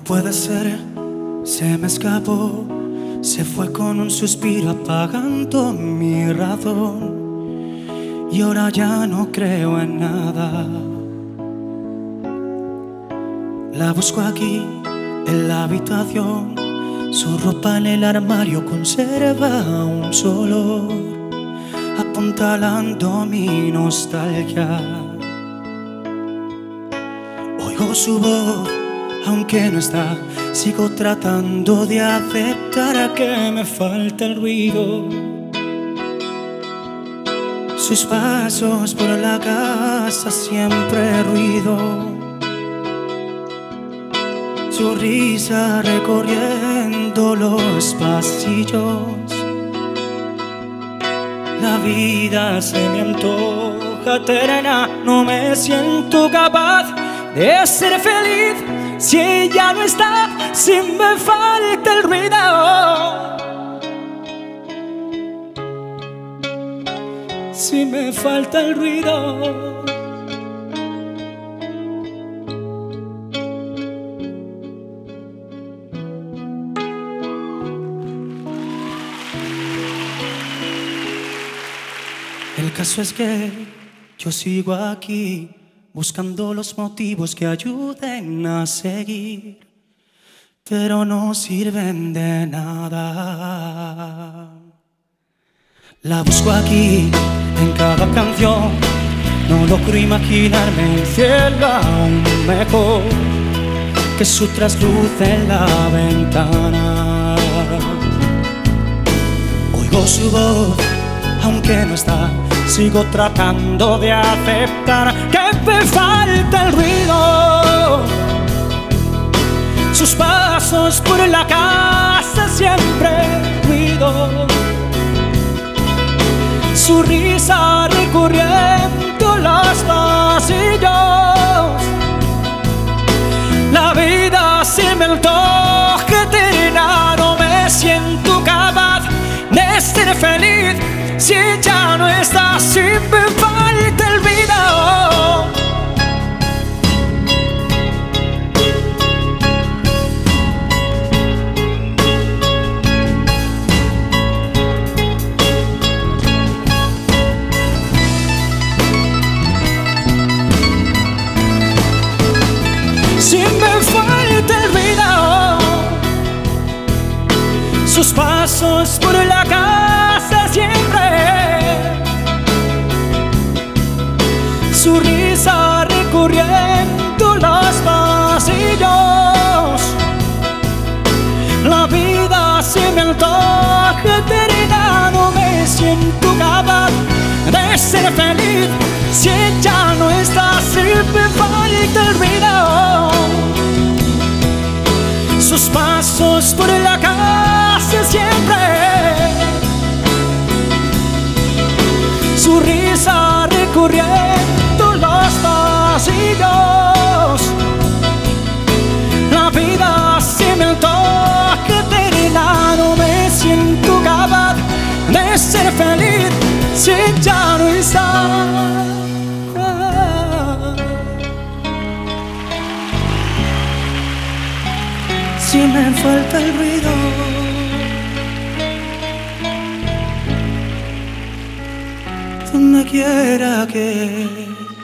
puede ser, se me escapó, se fue con un suspiro apagando mi razón. Y ahora ya no creo en nada. La busco aquí, en la habitación. Su ropa en el armario conserva un solo olor, apuntalando mi nostalgia. Oigo su voz, aunque no está. Sigo tratando de aceptar a que me falta el ruido. Sus pasos por la casa, siempre ruido. Su risa recorriendo los pasillos. La vida se me antoja eterna. No me siento capaz de ser feliz si ella no está, si me falta el ruido. Si me falta el ruido. El caso es que yo sigo aquí, buscando los motivos que ayuden a seguir, pero no sirven de nada. La busco aquí, en cada canción. No logro imaginarme un cielo aún mejor que su trasluz en la ventana. Oigo su voz, aunque no está. Sigo tratando de aceptar que me falta el ruido. Sus pasos por la casa, siempre ruido. Su risa recorriendo los pasillos. La vida se me antoja eterna. No me siento capaz de ser feliz si ya no está, si me falta el ruido. Si me falta el ruido. Sus pasos por la casa, siempre. Su risa recorriendo los pasillos. La vida se me antoja eterna. No me siento capaz de ser feliz si ella no está, si me falta el ruido. Sus pasos por la casa, siempre. Su risa recorriendo los pasillos. La vida se me antoja eterna. No me siento capaz de ser feliz si ya no está. Si me falta el ruido. Donde quiera que